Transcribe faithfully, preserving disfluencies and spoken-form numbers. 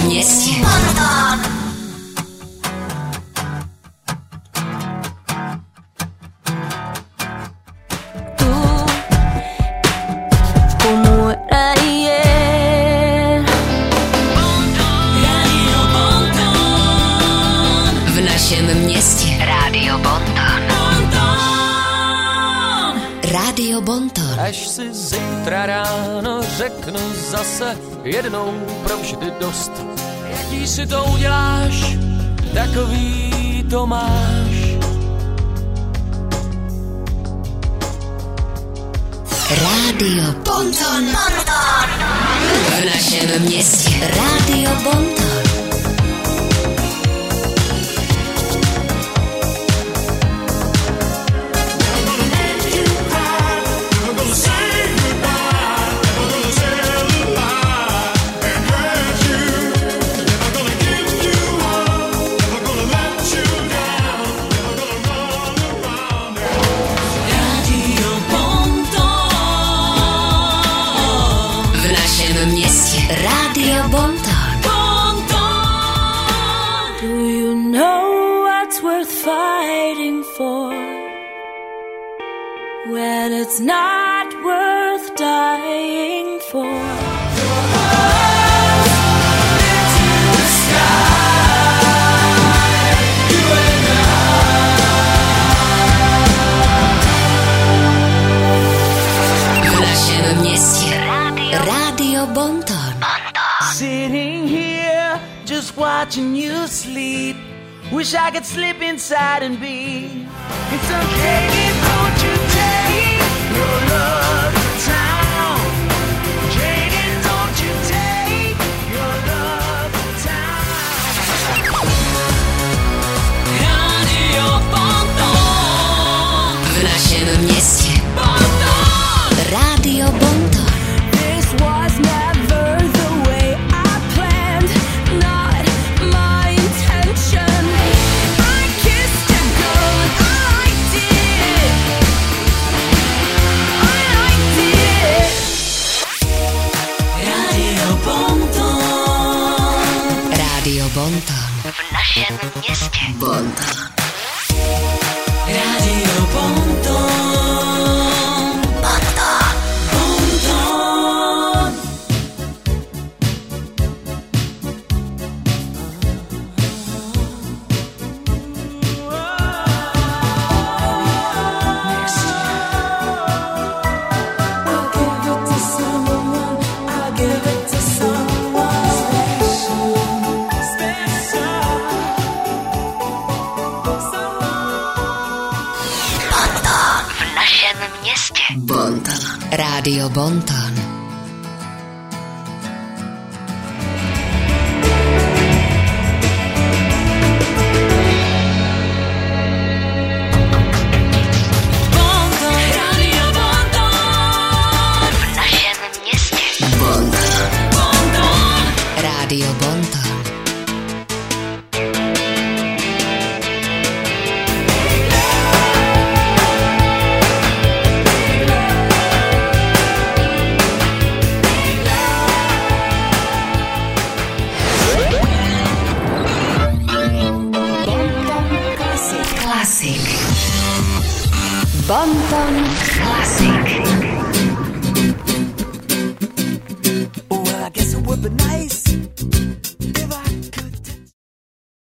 městě. V našem městě. Rádio Bonton. Rádio Bonton. Až si zítra ráno řeknu zase jednou provždy dost. Jaký si to uděláš, takový to máš. Rádio Bonton. V našem městě. Rádio Bonton. Rádio Bonton. Bonton. Do you know what's worth fighting for when it's not worth dying for? V našem městě. Rádio Bonton. Sitting here, just watching you sleep. Wish I could slip inside and be. It's okay, don't you take your love to town. Jaded, don't you take your love to town. Radio Bonton. V našem městě. Bonton. Rádio Bonton. This was never the way I planned, not my intention. I kissed a girl and I liked it. I liked it. Radio Bonton. Rádio Bonton. V našem městě. Bonton. Radio Bonton. Bonton. Rádio Bonton. Bonton. Radio Bonton. V našem městě. Bonton. Bonton. Rádio Bonton. Bonton Classic.